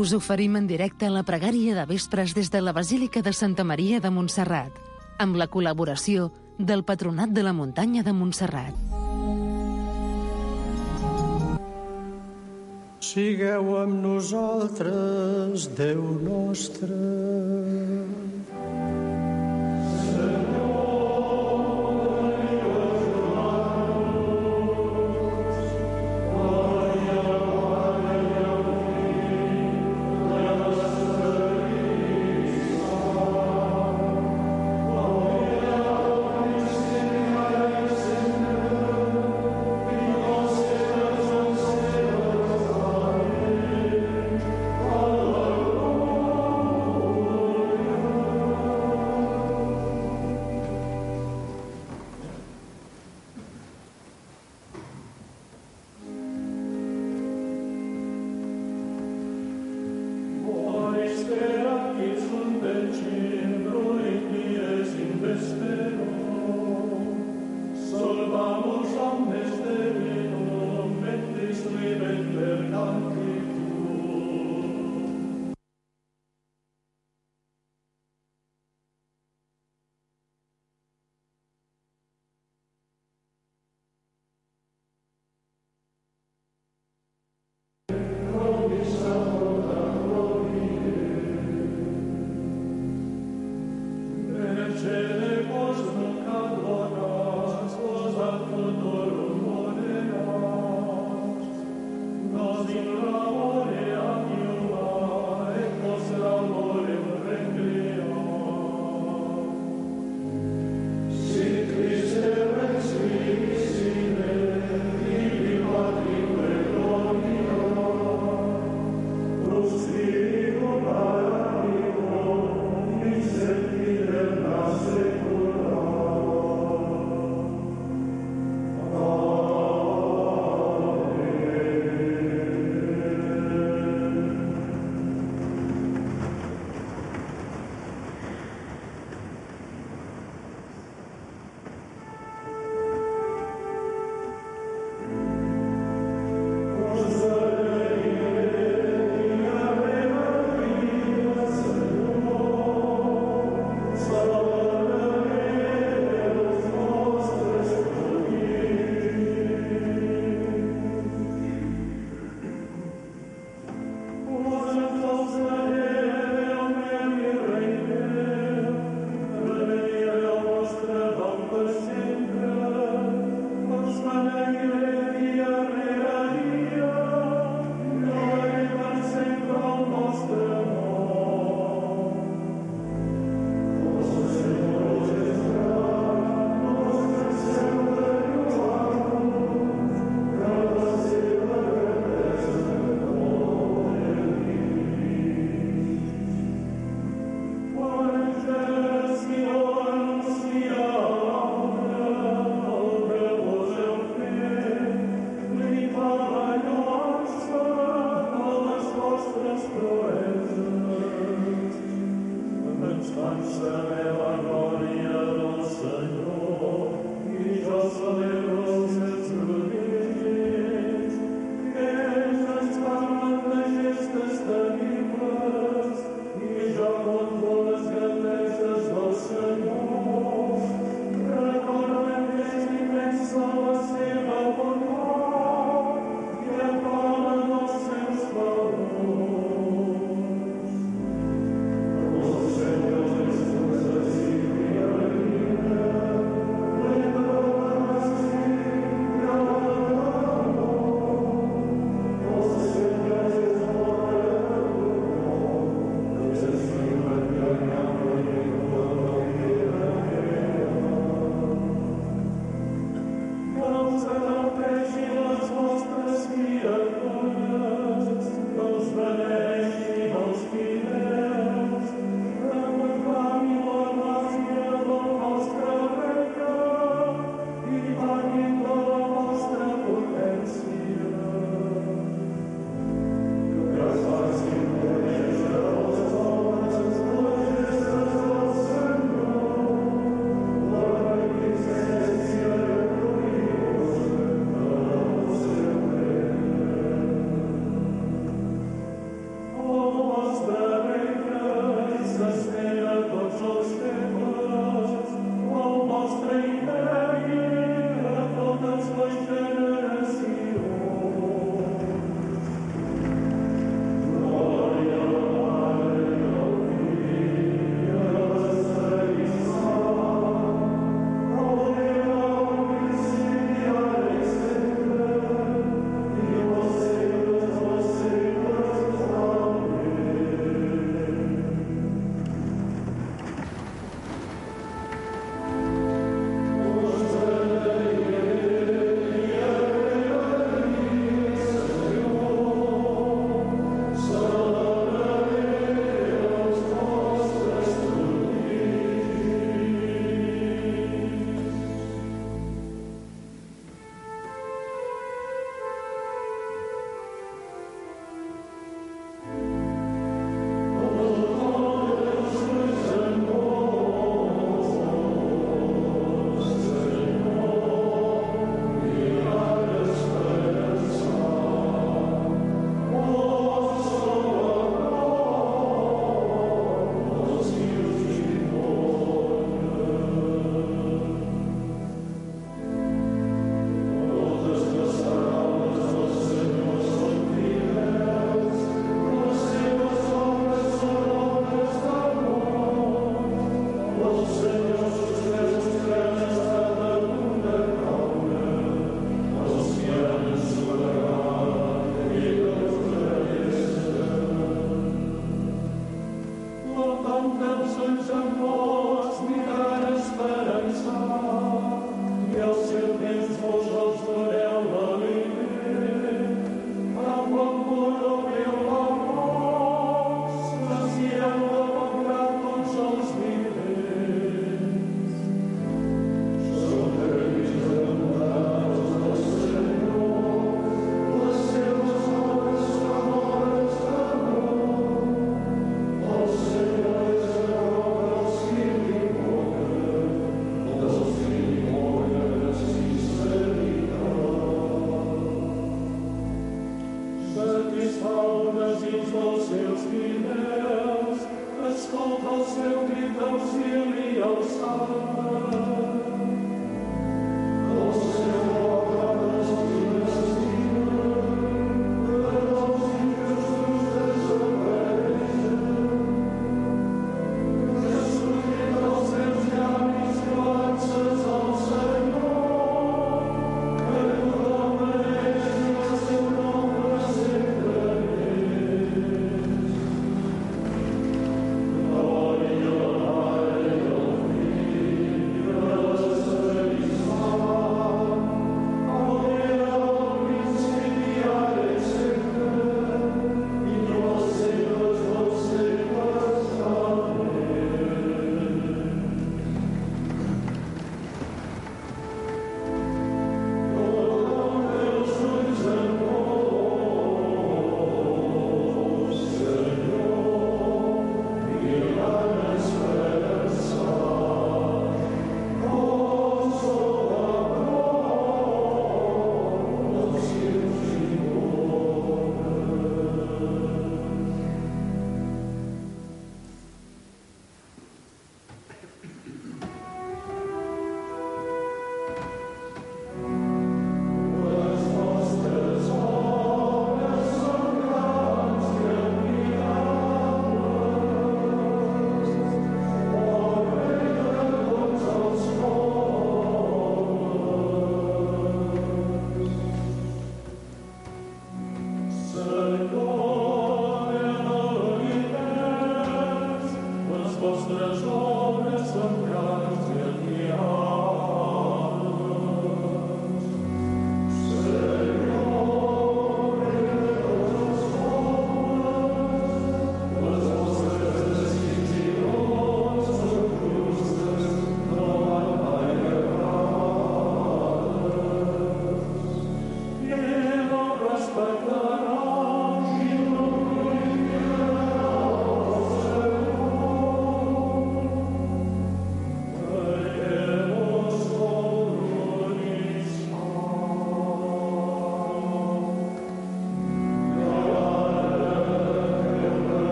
Us oferim en directe la pregària de vespres des de la Basílica de Santa Maria de Montserrat, amb la col·laboració del Patronat de la Muntanya de Montserrat. Sigueu amb nosaltres, Déu nostre. Nos in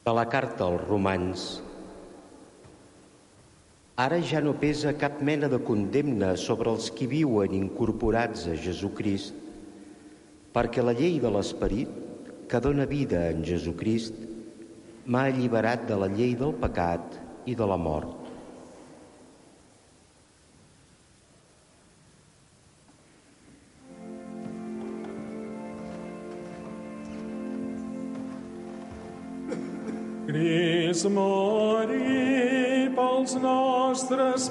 De la carta als Romans. Ara ja no pesa cap mena de condemna sobre els qui viuen incorporats a Jesucrist, perquè la llei de l'Esperit, que dóna vida en Jesucrist, m'ha alliberat de la llei del pecat i de la mort. Crist morí pels nostres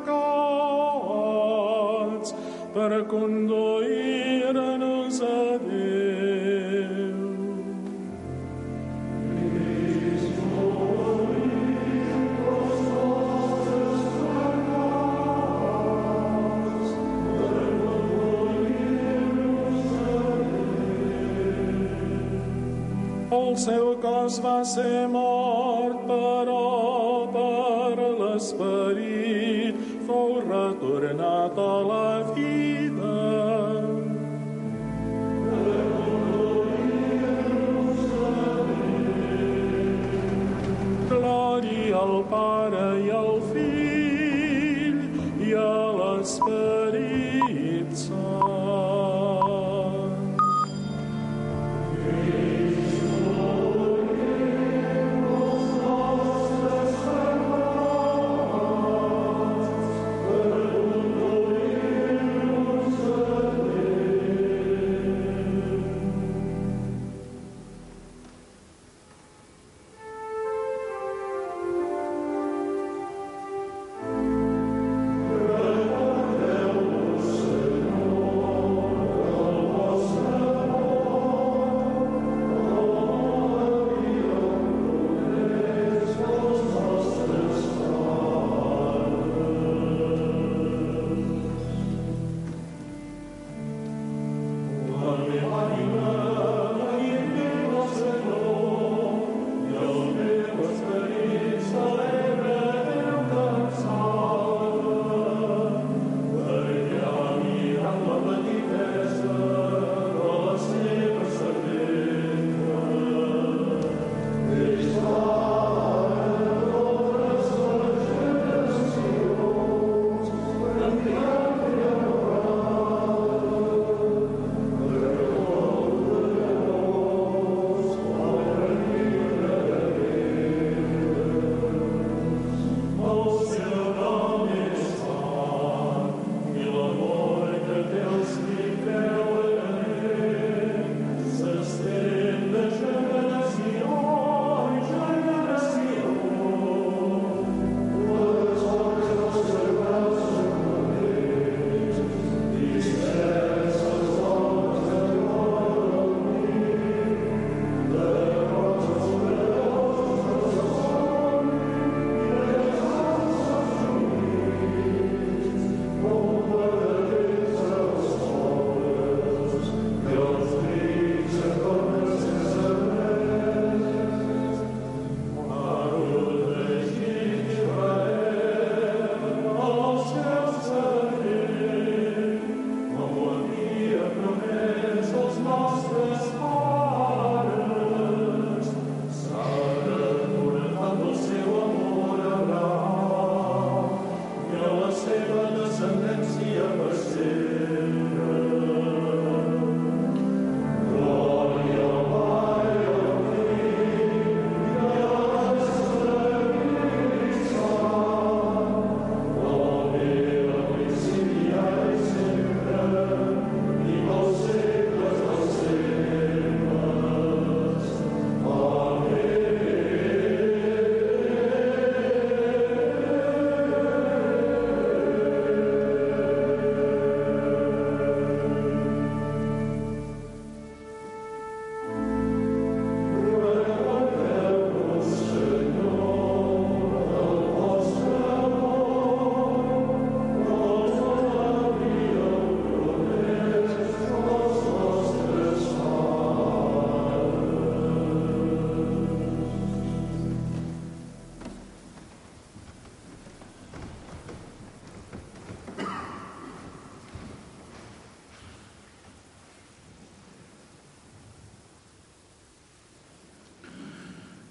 pecats per conduir-nos a Déu. Crist morí pels nostres pecats per conduir-nos a Déu. El seu cos va ser mort, però per l'Esperit fou retornat a la vida. Per conduir-nos a Déu. Glòria al Pare i al Fill i a l'Esperit Sant.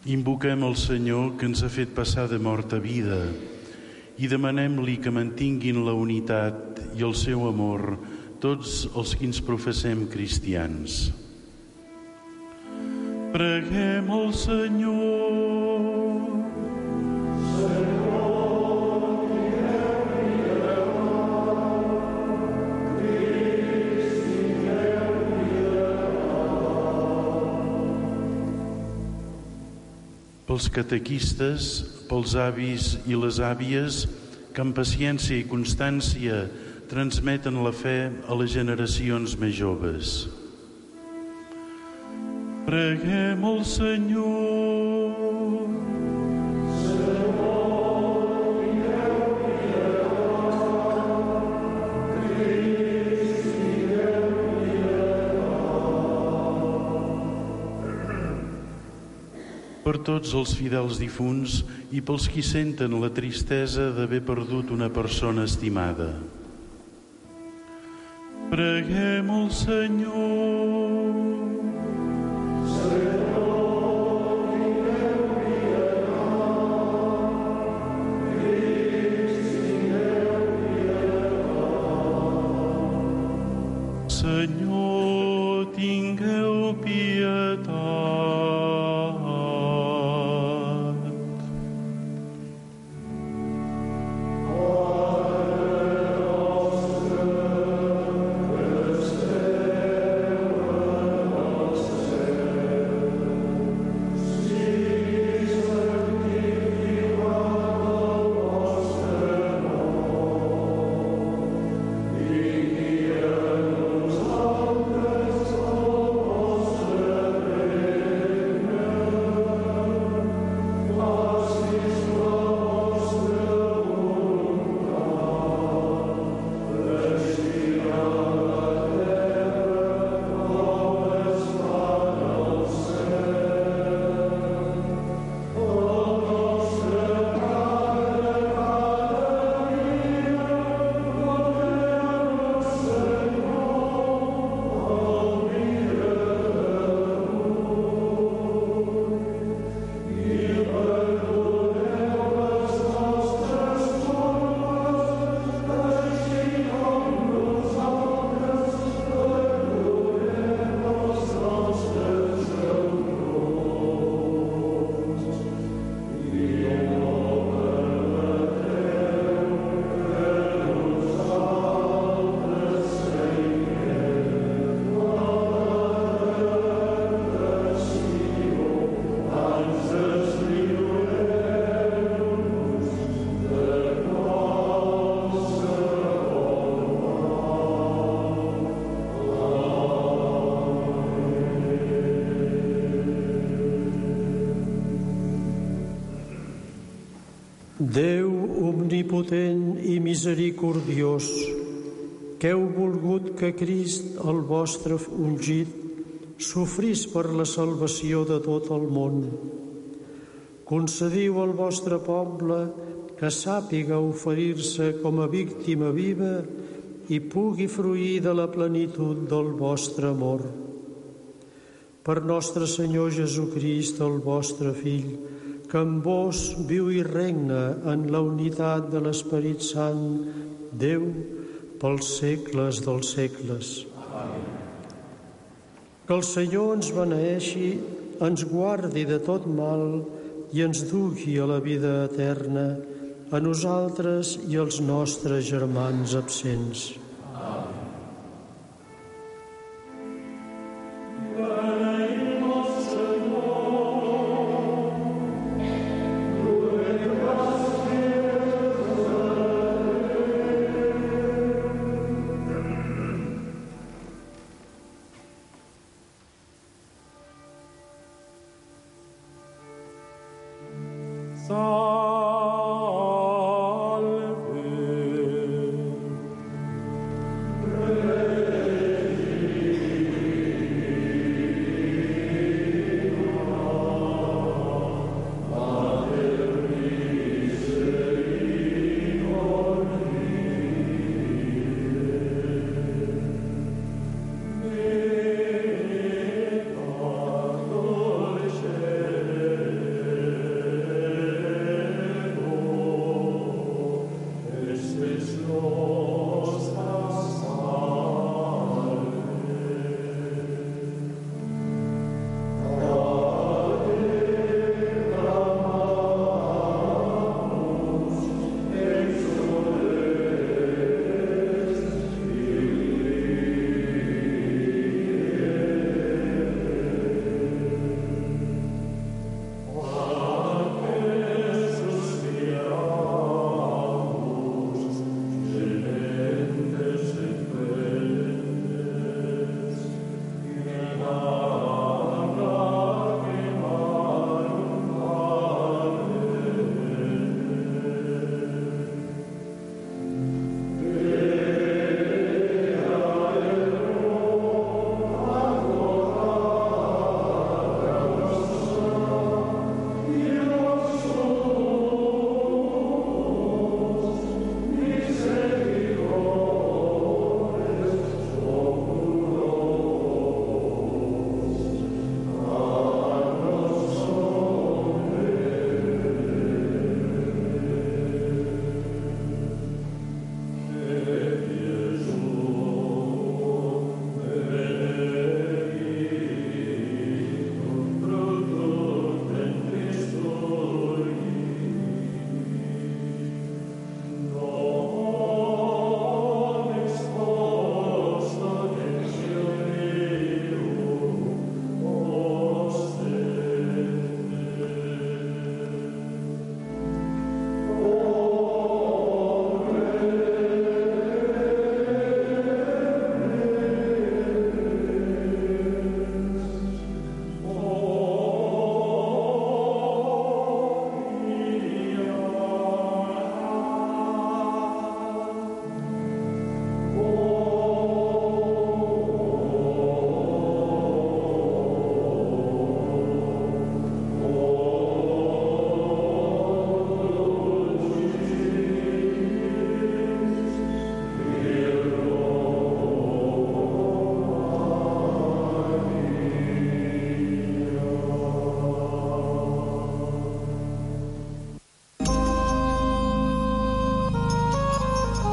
Invoquem el Senyor que ens ha fet passar de mort a vida i demanem-li que mantinguin la unitat i el seu amor tots els que ens professem cristians. Preguem al Senyor. Pels catequistes, pels avis i les àvies que amb paciència i constància transmeten la fe a les generacions més joves. Preguem al Senyor. Per tots els fidels difunts i pels qui senten la tristesa d'haver perdut una persona estimada. Preguem al Senyor. Senyor, tingueu pietat. Déu omnipotent i misericordiós, que heu volgut que Crist, el vostre ungit, sofrís per la salvació de tot el món. Concediu al vostre poble que sàpiga oferir-se com a víctima viva i pugui fruir de la plenitud del vostre amor. Per nostre Senyor Jesucrist, el vostre Fill, que amb vos viu i regna en la unitat de l'Esperit Sant, Déu, pels segles dels segles. Amén. Que el Senyor ens beneeixi, ens guardi de tot mal i ens dugui a la vida eterna, a nosaltres i als nostres germans absents.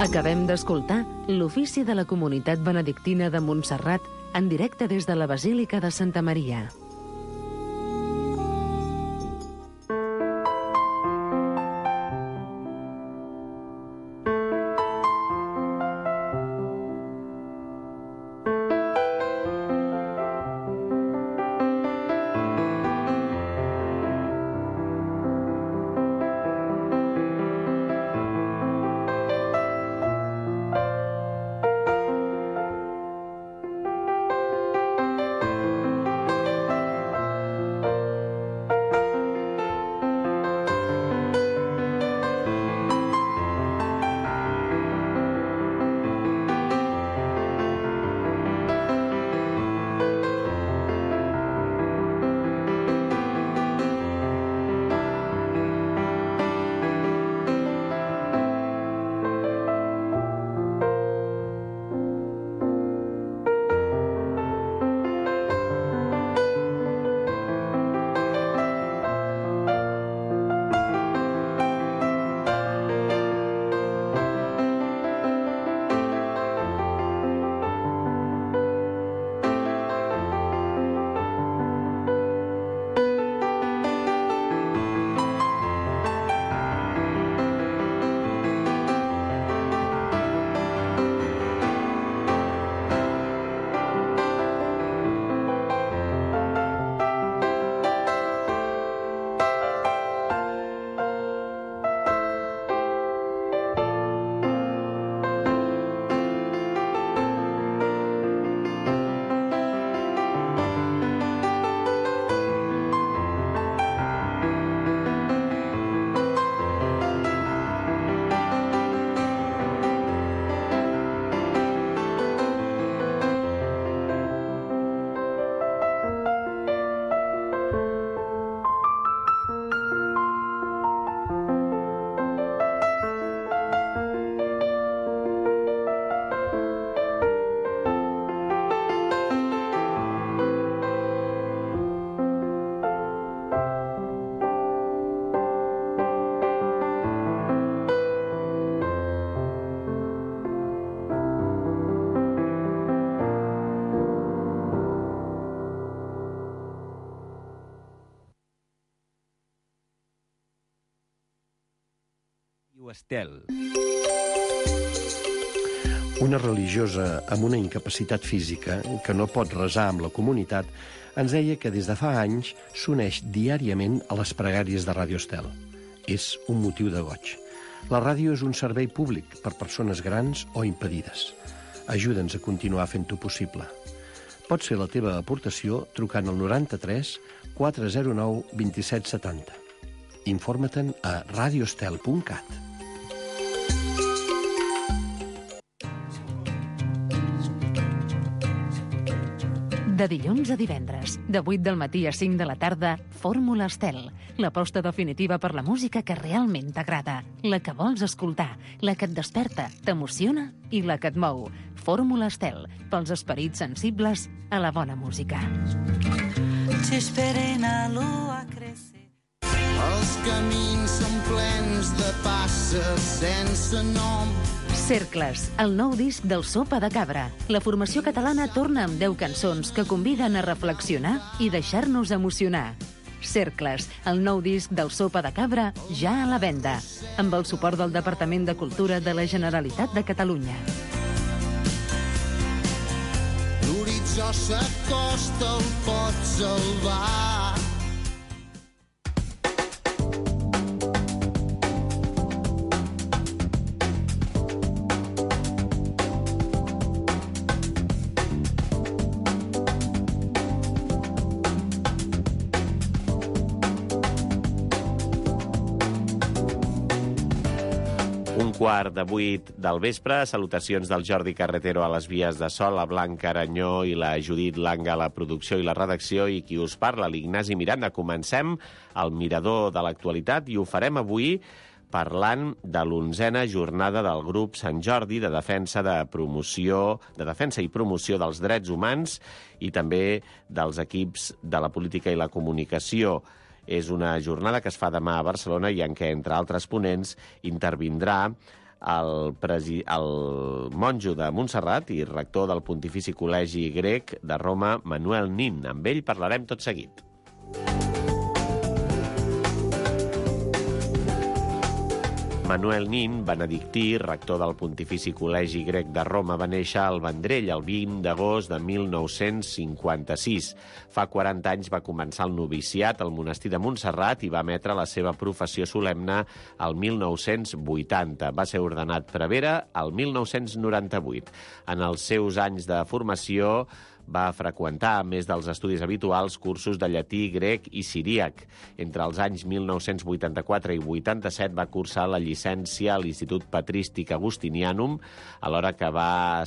Acabem d'escoltar l'ofici de la comunitat benedictina de Montserrat en directe des de la Basílica de Santa Maria. Estel. Una religiosa amb una incapacitat física que no pot resar amb la comunitat ens deia que des de fa anys s'uneix diàriament a les pregàries de Ràdio Estel. És un motiu de goig. La ràdio és un servei públic per persones grans o impedides. Ajuda'ns a continuar fent-ho possible. Pots fer la teva aportació trucant al 93 409 2770. Informa-te'n a radioestel.cat. De dilluns a divendres, de 8 del matí a 5 de la tarda, Fórmula Estel, l'aposta definitiva per la música que realment t'agrada, la que vols escoltar, la que et desperta, t'emociona i la que et mou. Fórmula Estel, pels esperits sensibles a la bona música. Els camins són plens de passes sense nom. Cercles, el nou disc del Sopa de Cabra. La formació catalana torna amb 10 cançons que conviden a reflexionar i deixar-nos emocionar. Cercles, el nou disc del Sopa de Cabra, ja a la venda, amb el suport del Departament de Cultura de la Generalitat de Catalunya. L'horitzó s'acosta, el pot salvar. Quart de 8 del vespre, salutacions del Jordi Carretero a les vies de so, la Blanca Aranyó i la Judit Langa a la producció i la redacció, i qui us parla, l'Ignasi Miranda. Comencem el mirador de l'actualitat i ho farem avui parlant de l'11a jornada del grup Sant Jordi de defensa i promoció dels drets humans i també dels equips de la política i la comunicació. És una jornada que es fa demà a Barcelona i en què, entre altres ponents, intervindrà el monjo de Montserrat i rector del Pontifici Col·legi Grec de Roma, Manuel Nin. Amb ell parlarem tot seguit. Manuel Nin, benedictí, rector del Pontifici Col·legi Grec de Roma, va néixer al Vendrell el 20 d'agost de 1956. Fa 40 anys va començar el noviciat al monestir de Montserrat i va emetre la seva professió solemne el 1980. Va ser ordenat prevere el 1998. En els seus anys de formació va freqüentar, a més dels estudis habituals, cursos de llatí, grec i siríac. Entre els anys 1984 i 87 va cursar la llicència a l'Institut Patrístic Agustinianum, alhora que va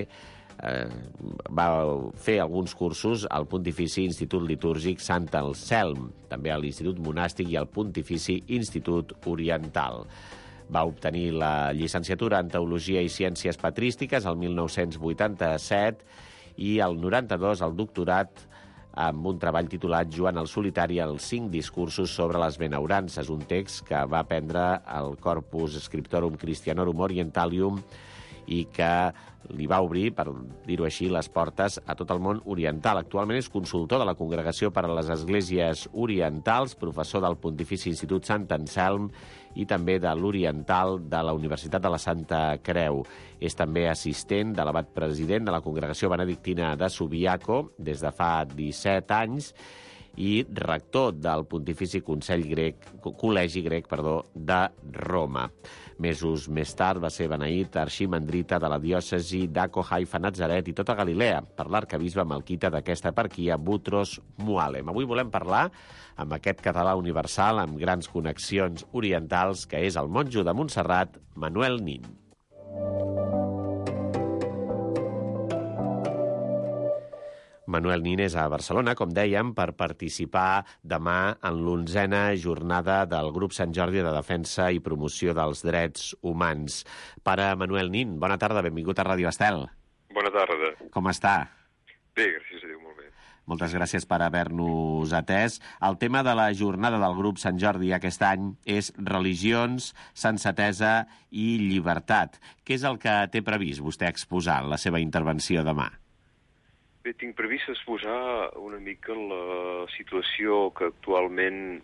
fer alguns cursos al Pontifici Institut Litúrgic Sant Anselm, també a l'Institut Monàstic i al Pontifici Institut Oriental. Va obtenir la llicenciatura en Teologia i Ciències Patrístiques el 1987 i el 92 el doctorat amb un treball titulat Joan el Solitari, els 5 discursos sobre les benaurances, un text que va prendre el Corpus Scriptorum Christianorum Orientalium i que li va obrir, per dir-ho així, les portes a tot el món oriental. Actualment és consultor de la Congregació per a les Esglésies Orientals, professor del Pontifici Institut Sant Anselm i també de l'Oriental de la Universitat de la Santa Creu. És també assistent de l'abat president de la Congregació Benedictina de Subiaco des de fa 17 anys i rector del Pontifici Col·legi Grec de Roma. Mesos més tard va ser beneït arximandrita de la diòcesi d'Aco, Haifa, Natzaret i tota Galilea per l'arquebisbe melquita d'aquesta eparquia, Boutros Mualem. Avui volem parlar amb aquest català universal amb grans connexions orientals, que és el monjo de Montserrat, Manuel Nin. Manuel Nin és a Barcelona, com dèiem, per participar demà en l'11a jornada del Grup Sant Jordi de Defensa i Promoció dels Drets Humans. Pare Manuel Nin, bona tarda, benvingut a Ràdio Estel. Bona tarda. Com està? Bé, gràcies a Déu, molt bé. Moltes gràcies per haver-nos atès. El tema de la jornada del Grup Sant Jordi aquest any és religions, sensatesa i llibertat. Què és el que té previst vostè exposar en la seva intervenció demà? Bé, tinc previst exposar una mica la situació que actualment,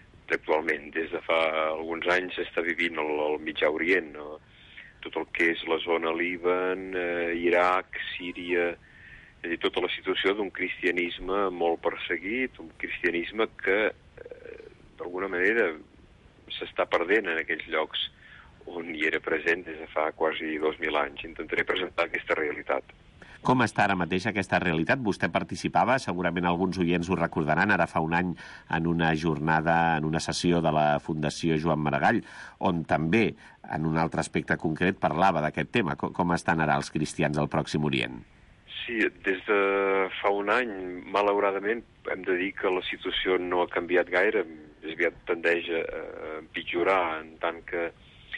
des de fa alguns anys, està vivint el Mitjà Orient, no? Tot el que és la zona Líban, Iraq, Síria, és a dir, tota la situació d'un cristianisme molt perseguit, un cristianisme que, d'alguna manera, s'està perdent en aquells llocs on hi era present des de fa quasi 2.000 anys. Intentaré presentar aquesta realitat. Com està ara mateix aquesta realitat? Vostè participava, segurament alguns oients ho recordaran, ara fa un any en una jornada, en una sessió de la Fundació Joan Maragall, on també, en un altre aspecte concret, parlava d'aquest tema. Com estan ara els cristians al Pròxim Orient? Sí, des de fa un any, malauradament, hem de dir que la situació no ha canviat gaire, més aviat tendeix a empitjorar, en tant que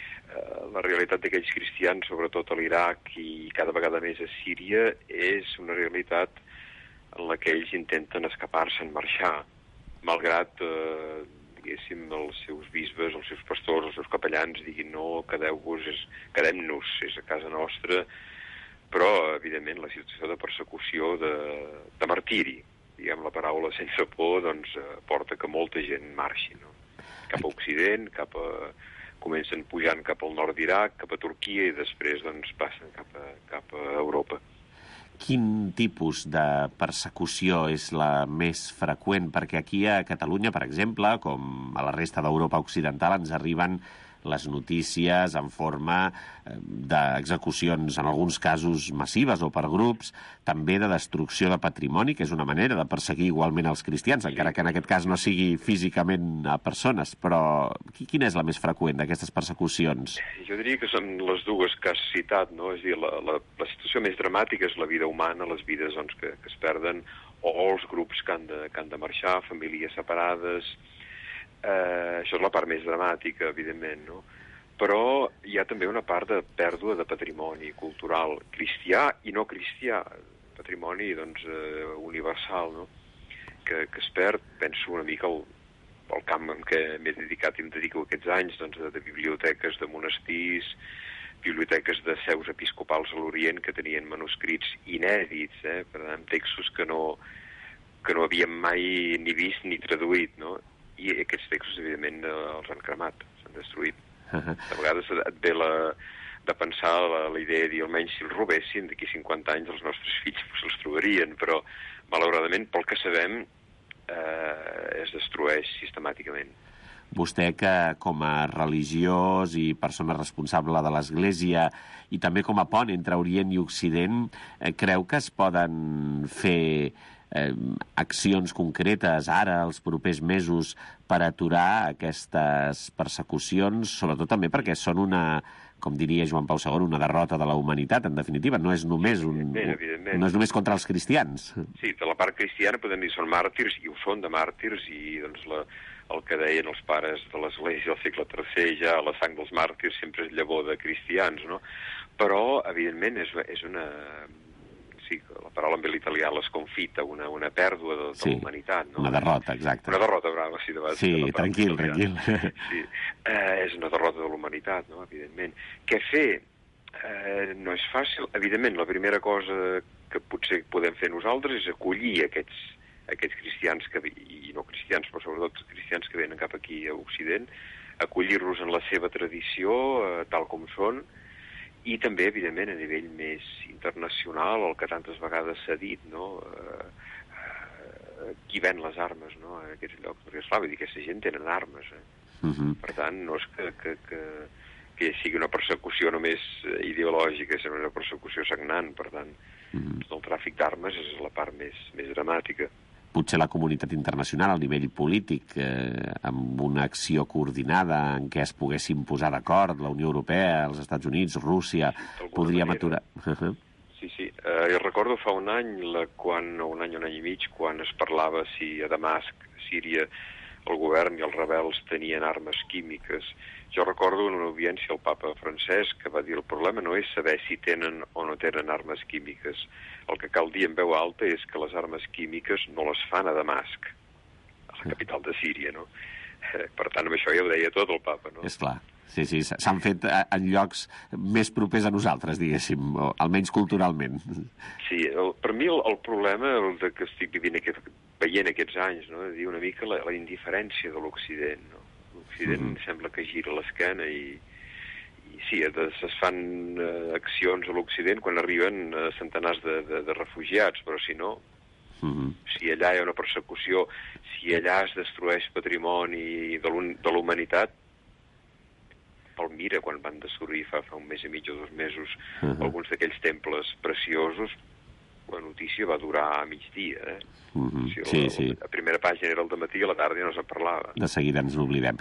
la realitat d'aquells cristians, sobretot a l'Iraq i cada vegada més a Síria, és una realitat en la que ells intenten escapar-se'n, marxar, malgrat, diguéssim, els seus bisbes, els seus pastors, els seus capellans diguin no, quedem-nos, és a casa nostra, però, evidentment, la situació de persecució, de martiri, diguem la paraula sense por, doncs porta que molta gent marxi, no? Cap a Occident, comencen pujant cap al nord d'Iraq, cap a Turquia i després doncs, passen cap a Europa. Quin tipus de persecució és la més freqüent? Perquè aquí a Catalunya, per exemple, com a la resta d'Europa occidental, ens arriben les notícies en forma d'execucions, en alguns casos massives o per grups, també de destrucció de patrimoni, que és una manera de perseguir igualment els cristians, encara que en aquest cas no sigui físicament a persones. Però quina és la més freqüent d'aquestes persecucions? Jo diria que són les dues que has citat, no? És a dir, la situació més dramàtica és la vida humana, les vides doncs, que es perden, o els grups que han de marxar, famílies separades. Això és la part més dramàtica, evidentment, no? Però hi ha també una part de pèrdua de patrimoni cultural cristià i no cristià, patrimoni doncs, universal, no? Que es perd, penso una mica al camp en què m'he dedicat i em dedico aquests anys, doncs, de biblioteques, de monestirs, biblioteques de seus episcopals a l'Orient que tenien manuscrits inèdits, per tant, textos que no havíem mai ni vist ni traduït, no? I aquests textos, evidentment, els han cremat, s'han destruït. De vegades et ve de pensar la idea de dir, almenys si els robessin, d'aquí 50 anys els nostres fills se'ls trobarien, però, malauradament, pel que sabem, es destrueix sistemàticament. Vostè, que com a religiós i persona responsable de l'Església i també com a pont entre Orient i Occident, creu que es poden fer accions concretes ara, els propers mesos, per aturar aquestes persecucions, sobretot també perquè són una, com diria Joan Pau II, una derrota de la humanitat, en definitiva. No és només no és només contra els cristians. Sí, de la part cristiana podem dir són màrtirs, i ho són de màrtirs, i doncs el que deien els pares de l'Església al segle III, ja la sang dels màrtirs sempre és llavor de cristians, no? Però, evidentment, és una... Sí, la paraula en l'italià l'esconfita, una pèrdua de la humanitat, no? Una derrota, exacte. Una derrota, brava, sí, davant. Sí, tranquil. Sí, és una derrota de l'humanitat, no?, evidentment. Què fer? No és fàcil. Evidentment, la primera cosa que potser podem fer nosaltres és acollir aquests cristians, i no cristians, però sobretot cristians que venen cap aquí a Occident, acollir-los en la seva tradició, tal com són, i també, evidentment, a nivell més internacional, el que tantes vegades s'ha dit, no?, qui ven les armes, no?, en aquests llocs, perquè, esclar, vull dir, aquesta gent tenen armes, Per tant, no és que sigui una persecució només ideològica, sinó una persecució sagnant, per tant, el tràfic d'armes és la part més dramàtica. Potser la comunitat internacional, al nivell polític, amb una acció coordinada en què es poguessin posar d'acord, la Unió Europea, els Estats Units, Rússia, podríem aturar... Sí. Jo recordo fa un any i mig, quan es parlava si a Damasc, Síria, el govern i els rebels tenien armes químiques. Jo recordo en una audiència al papa Francesc que va dir el problema no és saber si tenen o no tenen armes químiques. El que cal dir en veu alta és que les armes químiques no les fan a Damasc, a la capital de Síria, no? Per tant, amb això ja ho deia tot el papa, no? És clar. Sí, s'han fet en llocs més propers a nosaltres, diguéssim, o almenys culturalment. Sí, per mi el problema que estic veient aquests anys, no?, és dir una mica la indiferència de l'Occident, no? L'Occident sembla que gira l'esquena i sí, es fan accions a l'Occident quan arriben centenars de refugiats, però si no, si allà hi ha una persecució, si allà es destrueix patrimoni de la humanitat, Palmira, quan van destruir fa un mes i mig o 2 mesos alguns d'aquells temples preciosos, la notícia va durar a migdia, Sí. La primera pàgina era al dematí i a la tarda ja no se'n parlava. De seguida ens n'oblidem.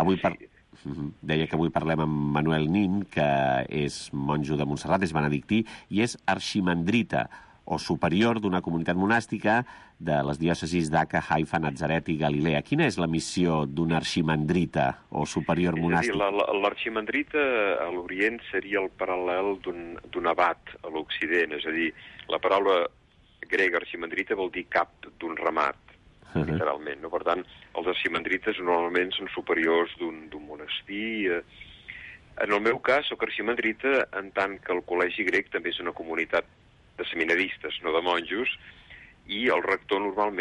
Deia que avui parlem amb Manuel Nin, que és monjo de Montserrat, és benedictí, i és arximandrita, o superior d'una comunitat monàstica de les diòcesis d'Aca, Haifa, Natzaret i Galilea. Quina és la missió d'un arximandrita o superior monàstic? És a dir, l'arximandrita a l'Orient seria el paral·lel d'un abat a l'Occident, és a dir, la paraula grega arximandrita vol dir cap d'un ramat, literalment, no? Per tant, els arximandrites normalment són superiors d'un monestir. En el meu cas, soc arximandrita en tant que el Col·legi Grec també és una comunitat de seminaristes, no de monjos, i el rector normalment